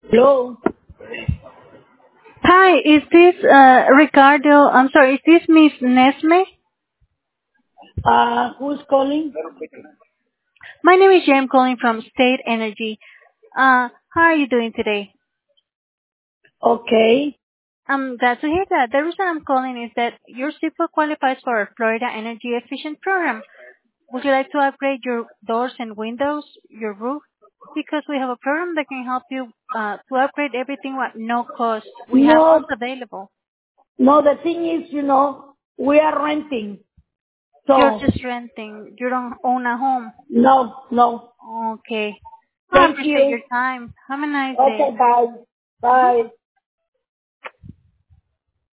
Hello. Hi, is this Ricardo? I'm sorry, is this Miss Nesme? Who's calling? My name is Jane calling from State Energy. How are you doing today? Okay. I'm glad to hear that. The reason I'm calling is that your SIPO qualifies for our Florida Energy Efficient Program. Would you like to upgrade your doors and windows, your roof? Because we have a program that can help you to upgrade everything at no cost. We have No, funds available. no, the thing is, we are renting. You're So, just renting. You don't own a home. no, no. Okay. I Thank appreciate you. your time. Have a nice day. Okay, bye. Mhm. Bye.